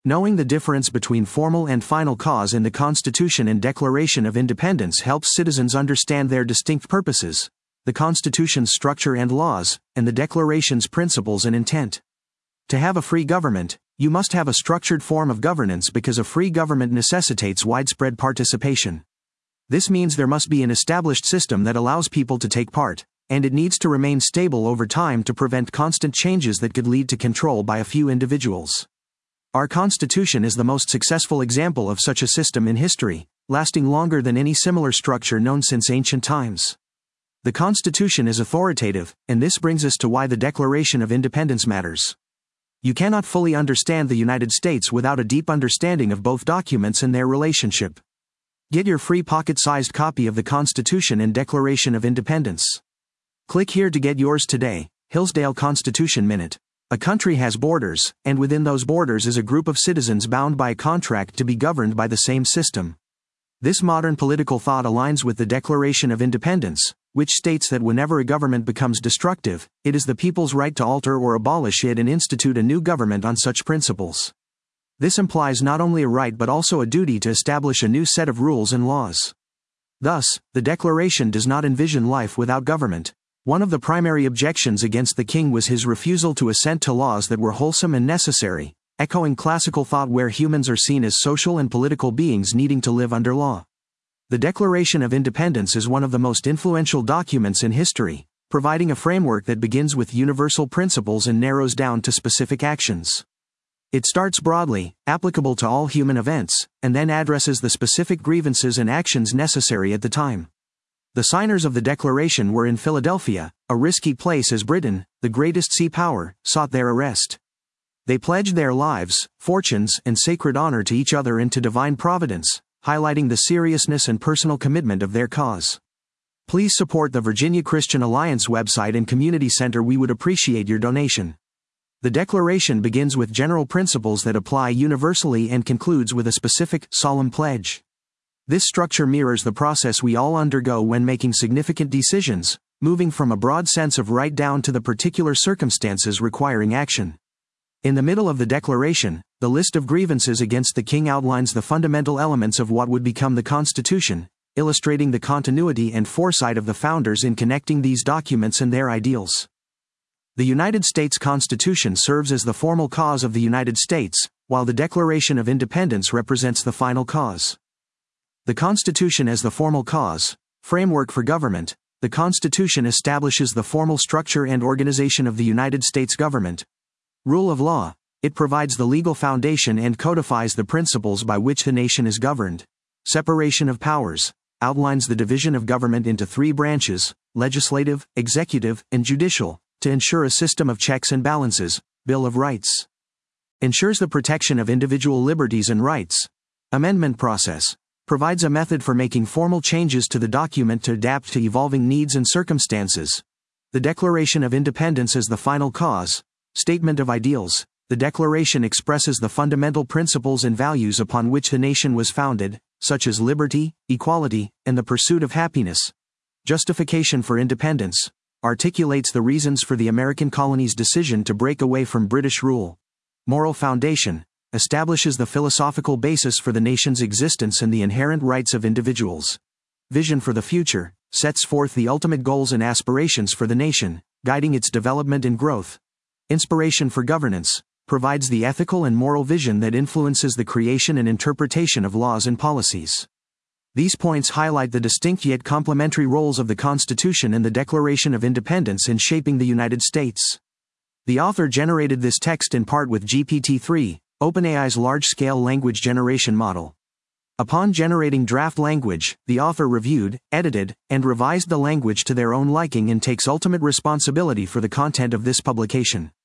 Knowing the difference between formal and final cause in the Constitution and Declaration of Independence helps citizens understand their distinct purposes, the Constitution's structure and laws, and the Declaration's principles and intent. To have a free government, you must have a structured form of governance because a free government necessitates widespread participation. This means there must be an established system that allows people to take part, and it needs to remain stable over time to prevent constant changes that could lead to control by a few individuals. Our Constitution is the most successful example of such a system in history, lasting longer than any similar structure known since ancient times. The Constitution is authoritative, and this brings us to why the Declaration of Independence matters. You cannot fully understand the United States without a deep understanding of both documents and their relationship. Get your free pocket-sized copy of the Constitution and Declaration of Independence. Click here to get yours today. Hillsdale Constitution Minute. A country has borders, and within those borders is a group of citizens bound by a contract to be governed by the same system. This modern political thought aligns with the Declaration of Independence, which states that whenever a government becomes destructive, it is the people's right to alter or abolish it and institute a new government on such principles. This implies not only a right but also a duty to establish a new set of rules and laws. Thus, the Declaration does not envision life without government. One of the primary objections against the king was his refusal to assent to laws that were wholesome and necessary, echoing classical thought where humans are seen as social and political beings needing to live under law. The Declaration of Independence is one of the most influential documents in history, providing a framework that begins with universal principles and narrows down to specific actions. It starts broadly, applicable to all human events, and then addresses the specific grievances and actions necessary at the time. The signers of the Declaration were in Philadelphia, a risky place as Britain, the greatest sea power, sought their arrest. They pledged their lives, fortunes, and sacred honor to each other and to divine providence, highlighting the seriousness and personal commitment of their cause. Please support the Virginia Christian Alliance website and community center. We would appreciate your donation. The Declaration begins with general principles that apply universally and concludes with a specific, solemn pledge. This structure mirrors the process we all undergo when making significant decisions, moving from a broad sense of right down to the particular circumstances requiring action. In the middle of the Declaration, the list of grievances against the king outlines the fundamental elements of what would become the Constitution, illustrating the continuity and foresight of the founders in connecting these documents and their ideals. The United States Constitution serves as the formal cause of the United States, while the Declaration of Independence represents the final cause. The Constitution as the formal cause, framework for government. The Constitution establishes the formal structure and organization of the United States government. Rule of law. It provides the legal foundation and codifies the principles by which the nation is governed. Separation of powers. Outlines the division of government into three branches, legislative, executive, and judicial, to ensure a system of checks and balances. Bill of Rights. Ensures the protection of individual liberties and rights. Amendment process. Provides a method for making formal changes to the document to adapt to evolving needs and circumstances. The Declaration of Independence as the final cause. Statement of ideals. The Declaration expresses the fundamental principles and values upon which the nation was founded, such as liberty, equality, and the pursuit of happiness. Justification for independence. Articulates the reasons for the American colonies' decision to break away from British rule. Moral foundation. Establishes the philosophical basis for the nation's existence and the inherent rights of individuals. Vision for the future. Sets forth the ultimate goals and aspirations for the nation, guiding its development and growth. Inspiration for governance. Provides the ethical and moral vision that influences the creation and interpretation of laws and policies. These points highlight the distinct yet complementary roles of the Constitution and the Declaration of Independence in shaping the United States. The author generated this text in part with GPT-3, OpenAI's large-scale language generation model. Upon generating draft language, the author reviewed, edited, and revised the language to their own liking and takes ultimate responsibility for the content of this publication.